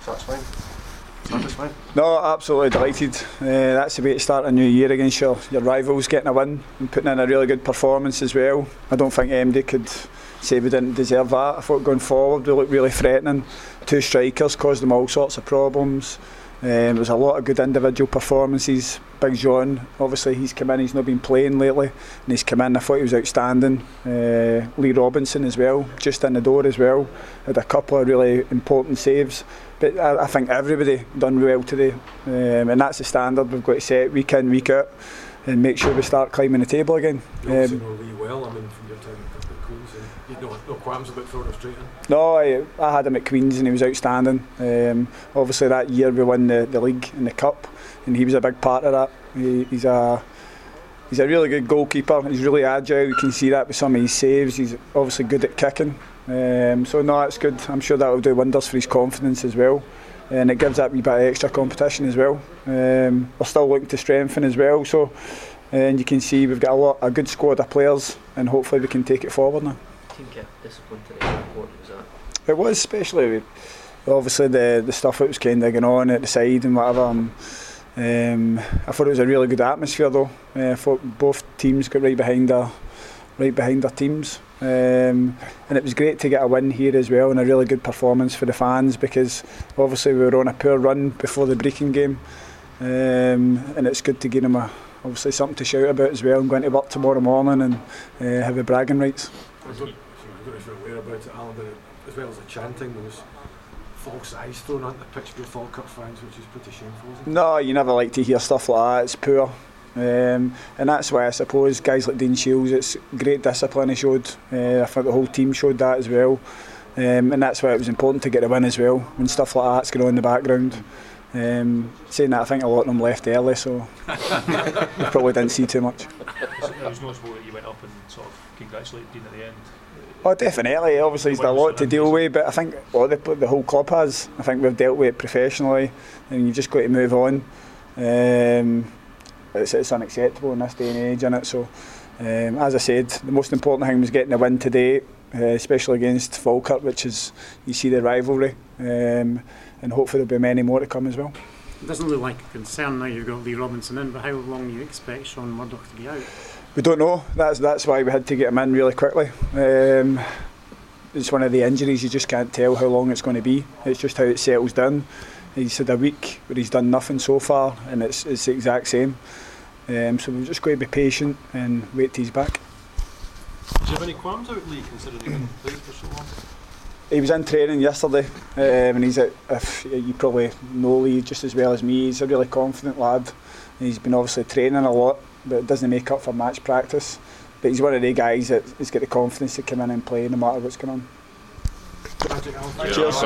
That's fine. No, absolutely delighted. That's the way to start a new year against your rivals, getting a win and putting in a really good performance as well. I don't think MD could say we didn't deserve that. I thought going forward we looked really threatening. 2 strikers caused them all sorts of problems. There was a lot of good individual performances. Big John, obviously he's come in, he's not been playing lately, and he's come in, I thought he was outstanding. Lee Robinson as well, just in the door as well, had a couple of really important saves. But I think everybody done well today, and that's the standard we've got to set week in, week out, and make sure we start climbing the table again. You obviously know Lee well, I mean, from your time at Queen's, and you know no qualms about throwing him straight in. No, I had him at Queen's and he was outstanding. Obviously that year we won the league and the cup, and he was a big part of that. He's a really good goalkeeper. He's really agile. You can see that with some of his saves. He's obviously good at kicking. So no, it's good. I'm sure that will do wonders for his confidence as well, and it gives that wee bit of extra competition as well. We're still looking to strengthen as well. So, and you can see we've got a good squad of players, and hopefully we can take it forward now. Team kept discipline today. How important was that? It was, especially obviously the stuff that was kind of going on at the side and whatever. I thought it was a really good atmosphere though. I thought both teams got right behind their teams, and it was great to get a win here as well, and a really good performance for the fans, because obviously we were on a poor run before the Brechin game, and it's good to give them obviously something to shout about as well. I'm going to work tomorrow morning and have the bragging rights. I don't know if you're aware about it, Alan, but as well as the chanting, there was false eyes thrown onto the pitch by Falkirk fans, which is pretty shameful, isn't it? No, you never like to hear stuff like that. It's poor. And that's why I suppose guys like Dean Shields, it's great discipline he showed. I think the whole team showed that as well. And that's why it was important to get a win as well, when stuff like that's going on in the background. Saying that, I think a lot of them left early, so they probably didn't see too much. It was noticeable that you went up and sort of congratulated Dean at the end. Oh, definitely. Obviously, he's got a lot to deal with, but I think the whole club has. I think we've dealt with it professionally, and you've just got to move on. It's unacceptable in this day and age, isn't it? So, as I said, the most important thing was getting a win today, especially against Falkirk, which is, you see the rivalry, and hopefully there'll be many more to come as well. It doesn't look like a concern now you've got Lee Robinson in, but how long do you expect Sean Murdoch to be out? We don't know. That's why we had to get him in really quickly. It's one of the injuries, you just can't tell how long it's going to be. It's just how it settles down. He's had a week where he's done nothing so far, and it's the exact same. So we've just got to be patient and wait till he's back. Do you have any qualms about Lee, considering he hasn't played for so long? He was in training yesterday, and you probably know Lee just as well as me. He's a really confident lad. He's been obviously training a lot, but it doesn't make up for match practice. But he's one of the guys that has got the confidence to come in and play no matter what's going on. Cheers.